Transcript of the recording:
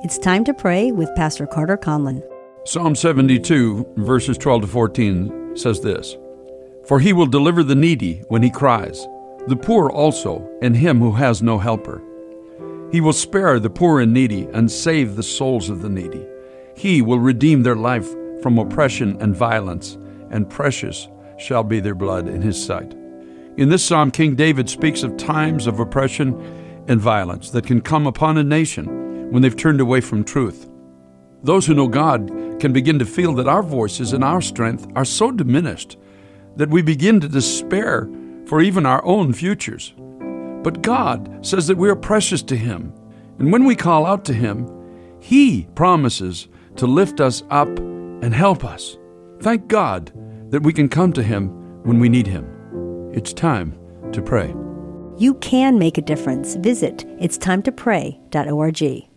It's time to pray with Pastor Carter Conlon. Psalm 72, verses 12 to 14 says this, "For he will deliver the needy when he cries, the poor also, and him who has no helper. He will spare the poor and needy and save the souls of the needy. He will redeem their life from oppression and violence, and precious shall be their blood in his sight." In this psalm, King David speaks of times of oppression and violence that can come upon a nation when they've turned away from truth. Those who know God can begin to feel that our voices and our strength are so diminished that we begin to despair for even our own futures. But God says that we are precious to Him, and when we call out to Him, He promises to lift us up and help us. Thank God that we can come to Him when we need Him. It's time to pray. You can make a difference. Visit itstimetoPray.org.